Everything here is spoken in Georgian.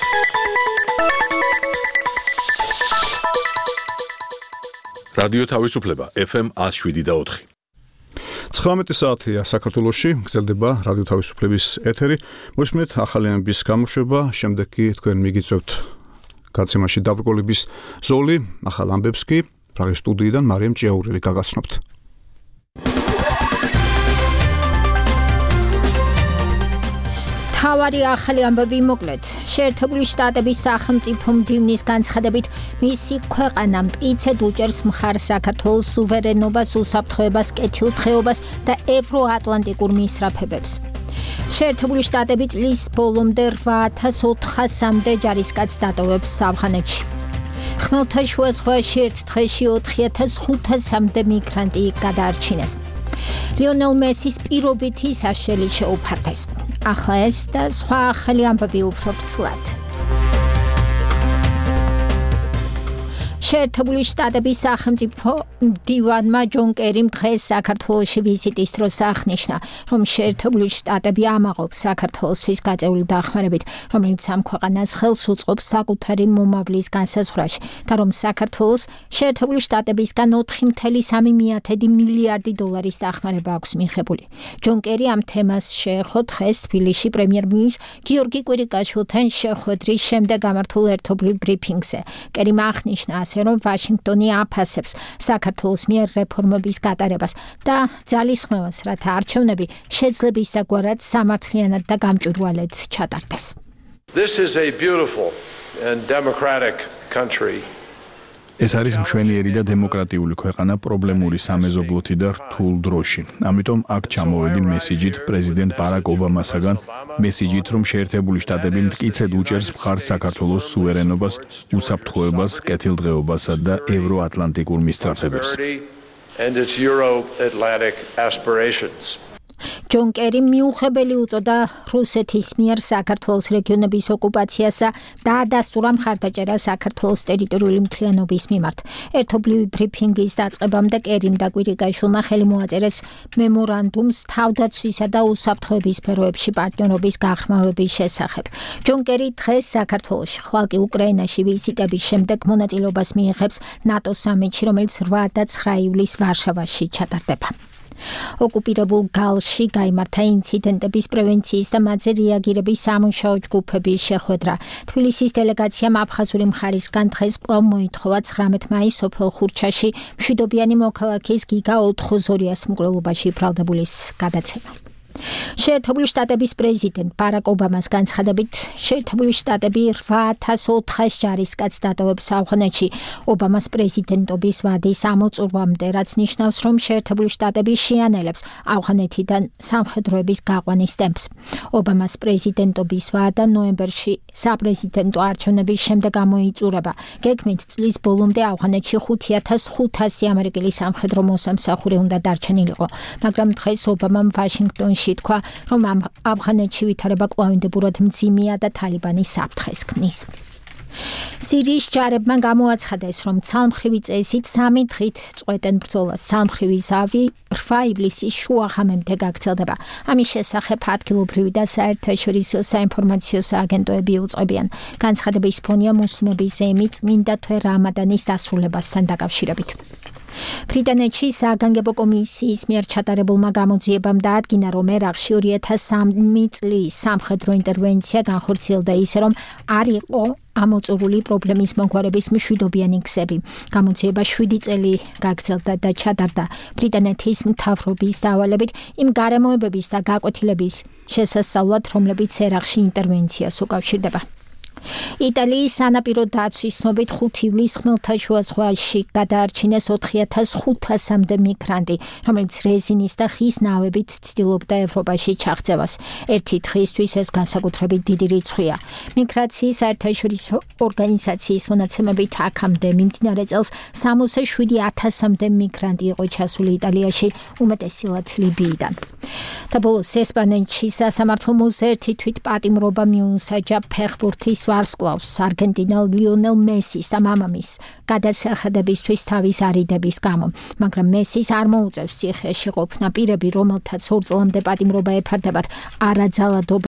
რადიო თავისუფლება FM 107.4. 19 საათია საქართველოში, გრძელდება რადიო თავისუფლების ეთერი. მოსმენთ ახალი ამბის გამოშვება, შემდეგ კი თქვენ მიგიწევთ გაცემაში დაბრკოლების ზოლი, ახალ ამბებს კი პრაღის სტუდიიდან მარიამ ჭიაურელი გაგაცნობთ. თავარი ახალი ამბები მოკლედ. შეერთებული შტატების სახელმწიფო მდივნის განცხადებით, მისი ქვეყანა მტკიცედ უჭერს მხარს საქართველოს სუვერენობას, უსაფრთხოებას, კეთილდღეობას და ევროატლანტიკურ მისწრაფებებს. შეერთებული შტატები წლის ბოლომდე 8400-მდე ჯარისკაცს დატოვებს ავღანეთში. ხმელთაშუა ზღვაში ერთ დღეში 4500-მდე მიგრანტი გადაარჩინეს. ლიონელ მესის პირობითი საშელი შეუფარდეს. ახლა ეს და სხვა ახალი ამბები უფრო ვრცლად. შეერთებული შტატების სახელმწიფო მდივანმა ჯონ კერიმ დღეს საქართველოში ვიზიტის დროს აღნიშნა, რომ შეერთებული შტატები ამაყობს საქართველოსთვის გაწეული დახმარებით, რომელიც ამ ქვეყანას ხელს უწყობს საკუთარი მომავლის განსაზღვრაში და რომ საქართველოს შეერთებული შტატებისგან 4,3 მილიარდი დოლარის დახმარება აქვს მიღებული. ჯონ კერი ამ თემას შეეხო დღეს თბილისში პრემიერ-მინისტრ გიორგი კვირიკაშვილთან შეხვედრის შემდეგ გამართულ ერთობლივ ბრიფინგზე. კერიმ აღნიშნა, რომ ვაშინგტონი აფასებს საქართველოს მიერ რეფორმების გატარებას და ძალისხმევას, რათა არჩევნები შეძლებისდაგვარად სამართლიანად და გამჭვირვალედ ჩატარდეს. This is a beautiful and democratic country. ეს არის მშვენიერი და დემოკრატიული ქვეყანა პრობლემური სამეზობლოთი და რთულ დროში. ამიტომ აქ ჩამოვედი მესიჯით პრეზიდენტ ბარაკ ობამასაგან, მესიჯით, რომ შეერთებული შტატები მტკიცედ უჭერს მხარს საქართველოს სუვერენობას, უსაფრთხოებას, კეთილდღეობასა და ევროატლანტიკურ მისწრაფებებს. ჯონ კერიმ მიუღებელი უწოდა რუსეთის მიერ საქართველოს რეგიონების ოკუპაციას და დაადასტურა მხარდაჭერა საქართველოს ტერიტორიული მთლიანობის მიმართ. ერთობლივი ბრიფინგის დაწყებამდე კერიმ და კვირიკაშვილმა ხელი მოაწერეს მემორანდუმს თავდაცვისა და უსაფრთხოების სფეროებში პარტნიორობის გაღრმავების შესახებ. ჯონ კერი დღეს საქართველოში, ხვალ კი უკრაინაში ვიზიტების შემდეგ მონაწილეობას მიიღებს ნატო სამიტში, რომელიც 8 და 9 ივლისს ვარშავაში ჩატარდება. ოკუპირებულ გალში გაიმართა ინციდენტების პრევენციის და მათზე რეაგირების სამუშაო ჯგუფების შეხვედრა. თბილისის დელეგაციამ აფხაზური მხარისგან დღეს კვლავ მოითხოვა 19 მაისს სოფელ ხურჩაში მშვიდობიანი მოქალაქის გიგა ოთხოზორიას მკვლელობაში ბრალდებულის გადაცემა. შეერთებული შტატების პრეზიდენტ ბარაკ ობამას განცხადებით, შეერთებული შტატები 8400 ჯარისკაცს დატოვებს ავღანეთში ობამას პრეზიდენტობის ვადის ამოწურვამდე, რაც ნიშნავს, რომ შეერთებული შტატები შეანელებს ავღანეთიდან სამხედროების გაყვანის ტემპს. ობამას პრეზიდენტობის ვადა ნოემბერში საპრეზიდენტო არჩევნების შემდეგ გამოიწურება. გეგმით წლის ბოლომდე ავღანეთში 5500 ამერიკელი სამხედრო მოსამსახური უნდა დარჩენილიყო, მაგრამ დღეს ობამამ ვაშინგტონში თქვა, რომ ამ ავღანეთში ვითარება კვლავინდებურად მძიმეა და თალიბანი საფრთხეს ქმნის. სირიის ჯარებმა გამოაცხადეს, რომ ცალმხრივი წესით 3 დღით წყვეტენ ბრძოლას. ცალმხრივი ზავი 8 ივლისის შუაღამემდე გაგრძელდება. ამის შესახებ ადგილობრივი და საერთაშორისო საინფორმაციო სააგენტოები უწყებიან. განცხადების ფონია მუსლიმების ზეიმი წმინდა თვე რამადანის დასრულებასთან დაკავშირებით. ბრიტანეთში სააგანგებო კომისიის მიერ ჩატარებულმა გამოძიებამ დაადგინა, რომ ერაყში 2003 წლის სამხედრო ინტერვენცია განხორციელდა ისე, რომ არ იყო ამოწურული პრობლემის მოგვარების მშვიდობიანი გზები. გამოძიება 7 წელი გაგრძელდა და ჩატარდა ბრიტანეთის მთავრობის დავალებით იმ გარემოებების და გაკვეთილების შესასწავლად, რომლებიც ერაყში ინტერვენციას უკავშირდება. იტალიის სანაპირო დაცვის ცნობით 5 ივლისს ხმელთაშუა ზღვაში გადაარჩინეს 4500-მდე მიგრანტი, რომელიც რეზინის და ხის ნავებით ცდილობდა ევროპაში ჩაღწევას. ერთი დღისთვის ეს განსაკუთრებით დიდი რიცხვია. მიგრაციის საერთაშორისო ორგანიზაციის მონაცემებით აქამდე მიმდინარე წელს 67000-მდე მიგრანტი იყო ჩასული იტალიაში, უმეტესად ლიბიიდან. და ბოლოს ესპანეთში სასამართლო მოზერთი თვითპატიმრობა მიუსაჯა ფეხბურთის ვარსკვლავს არგენტინელ ლიონელ მესის და მამამის გადასახადებისთვის თავის არიდების გამო, მაგრამ მესის არ მოუწევს ციხეში ყოფნა პირები, რომელთაც 2 წლამდე პატიმრობა ეფარდებათ არაძალადობრივ